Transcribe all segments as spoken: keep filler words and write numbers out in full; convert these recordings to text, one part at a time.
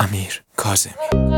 امیر کاظمی.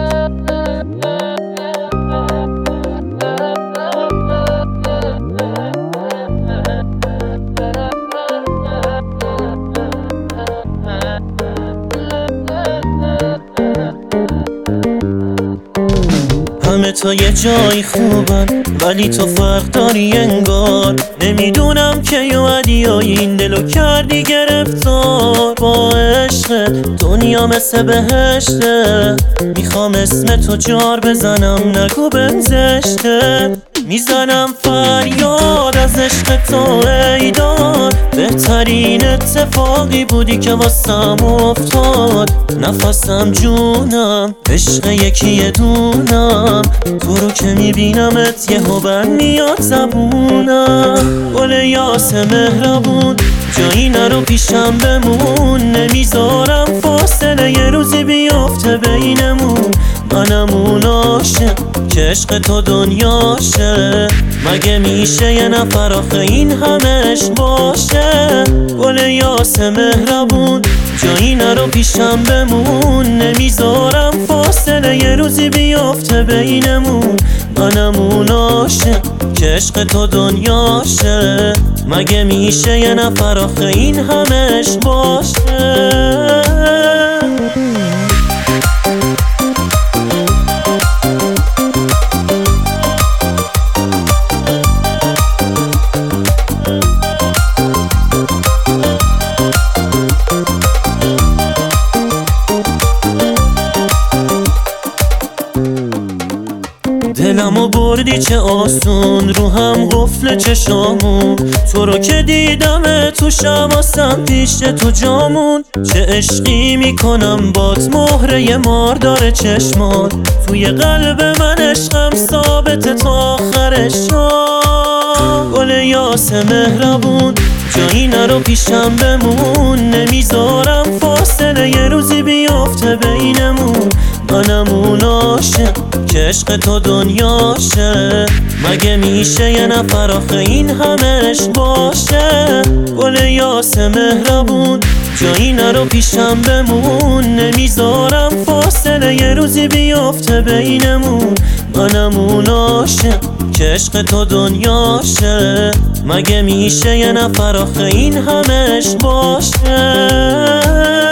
همه تا یه جایی خوبن ولی تو فرق داری انگار. نمیدونم که اومدی و این دلو کردی گرفتار. با عشق دنیا مثل بهشته، میخوام اسم تو جار بزنم نگو بنزشته. میزنم فریاد از عشق تو ایدار. بهترین اتفاقی بودی که واسم افتاد. نفسم جونم عشق یکی دونم. تو رو که میبینمت یه هوبن میاد زبونم. گل یاس مهربون جایی نرو پیشم بمون. نمیذارم فاصله یه روزی بیافته بینمون. منم اون عاشق که عشق تو دنیاشه. مگه میشه یه نفر آخه این همش باشه؟ گل یاس مهربون جایی نرو پیشم بمون. نمیذارم فاصله یه روزی بیافته بینمون. منم اون عاشق که عشق تو دنیاشه. مگه میشه یه نفر آخه این همش باشه؟ دلمو بردی چه آسون رو هم قفل چشامون. تو رو که دیدم تو شماسم پیش تو جامون. چه عشقی میکنم بات مهره مار داره چشمات. توی قلب من عشقم ثابت تا آخر شام. گل یاس مهربون جایی نرو پیشم بمون. نمیذارم فاصله یه روزی بیافته بینمون. منم اون عاشق که عشق تو دنیاشه. مگه میشه یه نفر آخه این همش باشه؟ گل یاس مهربون جایی نرو پیشم بمون. نمیذارم فاصله یه روزی بیافته بینمون. منم اون عاشق که عشق تو دنیاشه. مگه میشه یه نفر آخه این همش باشه؟